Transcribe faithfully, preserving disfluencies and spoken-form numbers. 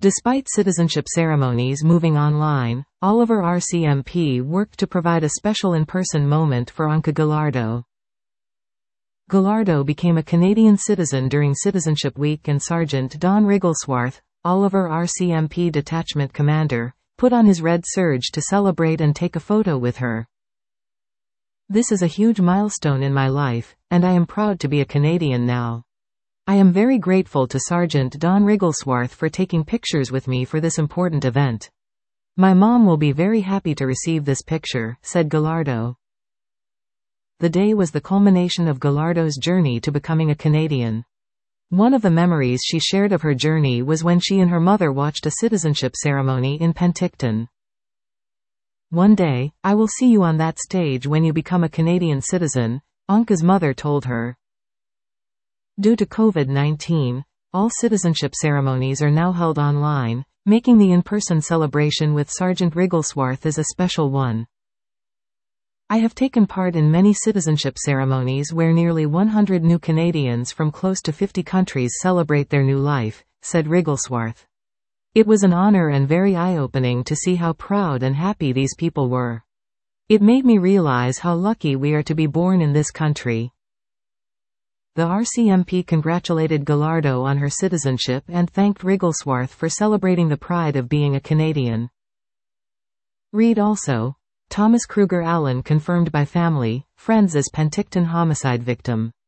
Despite citizenship ceremonies moving online, Oliver R C M P worked to provide a special in-person moment for Anca Gallardo. Gallardo became a Canadian citizen during Citizenship Week, and Sergeant Don Wrigglesworth, Oliver R C M P detachment commander, put on his red serge to celebrate and take a photo with her. "This is a huge milestone in my life, and I am proud to be a Canadian now. I am very grateful to Sergeant Don Wrigglesworth for taking pictures with me for this important event. My mom will be very happy to receive this picture," said Gallardo. The day was the culmination of Gallardo's journey to becoming a Canadian. One of the memories she shared of her journey was when she and her mother watched a citizenship ceremony in Penticton. "One day, I will see you on that stage when you become a Canadian citizen," Anca's mother told her. Due to COVID nineteen, all citizenship ceremonies are now held online, making the in-person celebration with Sergeant Wrigglesworth as a special one. "I have taken part in many citizenship ceremonies where nearly one hundred new Canadians from close to fifty countries celebrate their new life," said Wrigglesworth. "It was an honor and very eye-opening to see how proud and happy these people were. It made me realize how lucky we are to be born in this country." The R C M P congratulated Gallardo on her citizenship and thanked Wrigglesworth for celebrating the pride of being a Canadian. Read also, Thomas Kruger Allen confirmed by family, friends as Penticton homicide victim.